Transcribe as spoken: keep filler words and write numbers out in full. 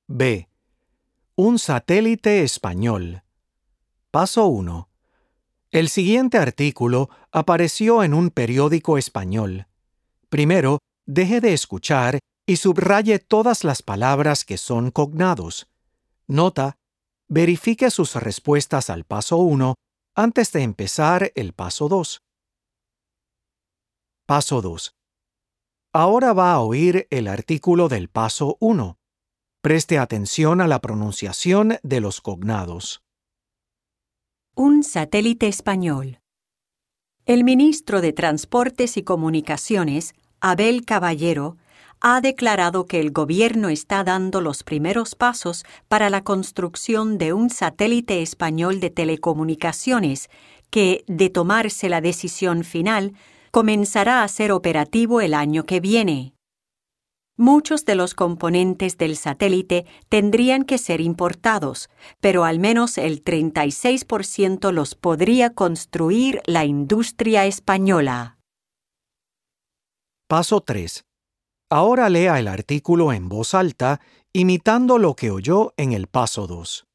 B. Un satélite español. Paso uno. El siguiente artículo apareció en un periódico español. Primero, deje de escuchar y subraye todas las palabras que son cognados. Nota: verifique sus respuestas al paso uno antes de empezar el paso dos. Paso dos. Ahora va a oír el artículo del paso uno. Preste atención a la pronunciación de los cognados. Un satélite español. El ministro de Transportes y Comunicaciones, Abel Caballero, ha declarado que el gobierno está dando los primeros pasos para la construcción de un satélite español de telecomunicaciones que, de tomarse la decisión final, comenzará a ser operativo el año que viene. Muchos de los componentes del satélite tendrían que ser importados, pero al menos el treinta y seis por ciento los podría construir la industria española. Paso tres. Ahora lea el artículo en voz alta, imitando lo que oyó en el paso dos.